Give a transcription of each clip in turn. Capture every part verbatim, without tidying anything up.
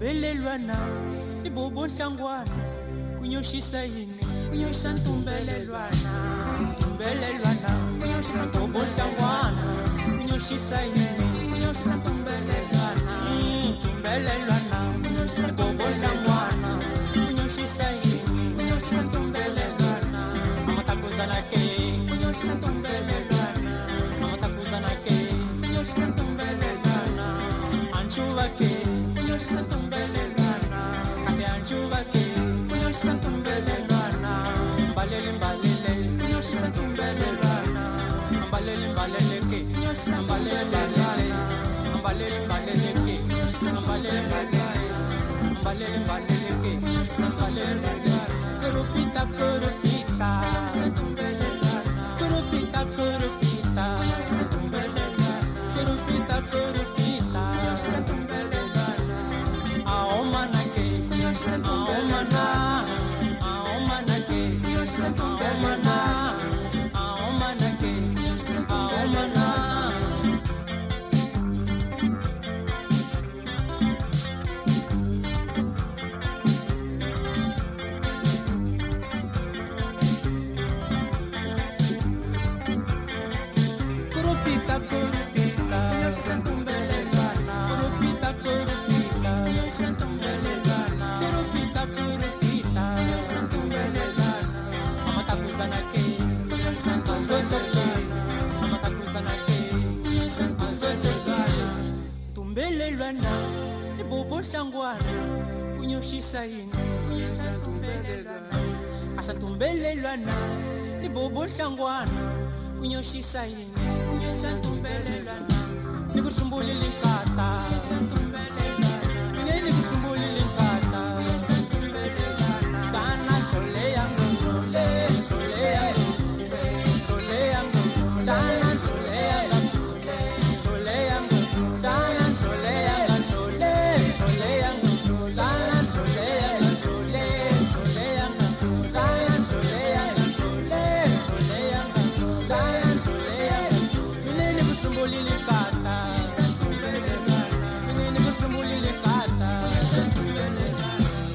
Ntumbelelwana ibobo hlangwana kunyoshisa yini kunyoshisa ntumbelelwana ntumbelelwana kunyoshisa bobo hlangwana kunyoshisa yini kunyoshisa ntumbelelwana ntumbelelwana kunyoshisa bobo hlangwana kunyoshisa yini kunyoshisa ntumbelelwana amatakuzana ke kunyoshisa ntumbelelwana amatakuzana ke kunyoshisa ntumbelelwana anchuva ke kunyoshisa ntumbelelwana ase anchuva ke kunyoshisa ntumbelelwana mbalele mbalele kunyoshisa ntumbelelwana mbalele mbalele ke kunyoshisa mbalele mbalele mbalele mbalele ke kunyoshisa mbalele mbalele mbalele mbalele ke kunyoshisa mbalele mbalele kurupita kurupita kunyoshisa ntumbelelwana kurupita kurupita kunyoshisa ntumbelelwana kurupita kurupita kunyoshisa ntumbelelwana aomana ke kunyoshisa aomana aomana ke kunyoshisa aomana aomana ke kunyoshisa aomana kurupita kurupita kunyoshisa ntumbelelwana kurupita kurupita kunyoshisa ntumbelelwana kurupita kurupita kunyoshisa ntumbelelwana amatakuzana ke kunyoshisa ntumbelelwana amatakuzana ke kunyoshisa ntumbelelwana ntumbelelwana ibobo hlangwana kunyoshisa yini kunyoshisa ntumbelelwana asa ntumbelelwana ibobo hlangwana kunyoshisa yini kunyoshisa ntumbelelwana nikusumbulile inkata kunyoshisa ntumbelelwana ngene nikusumbulile inkata kunyoshisa ntumbelelwana dana sole yango sole sole yango sole yango dana sole yango sole yango dana sole yango sole sole yango dana sole yango sole sole yango dana sole yango sole sole yango dana sole yango ngene nikusumbulile inkata kunyoshisa ntumbelelwana ngene nikusumbulile inkata kunyoshisa ntumbelelwana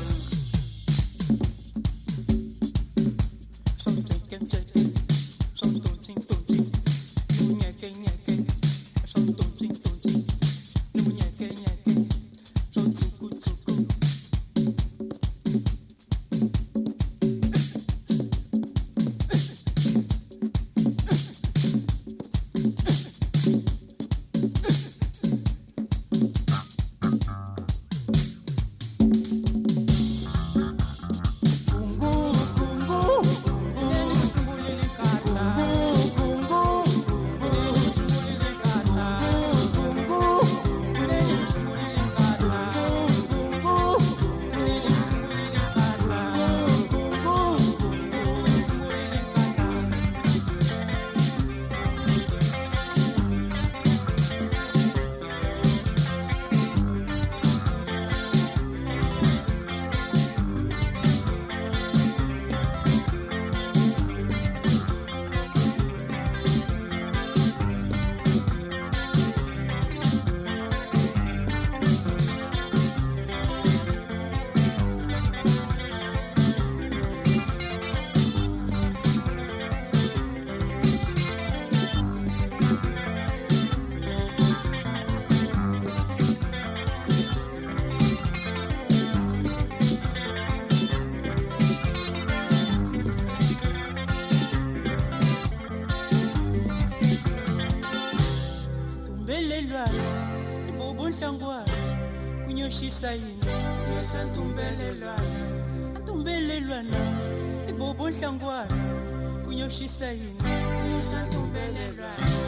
ibobo hlangwana kunyoshisa yini kunyoshisa ntumbelelwana ntumbelelwana ibobo hlangwana kunyoshisa yini kunyoshisa ntumbelelwana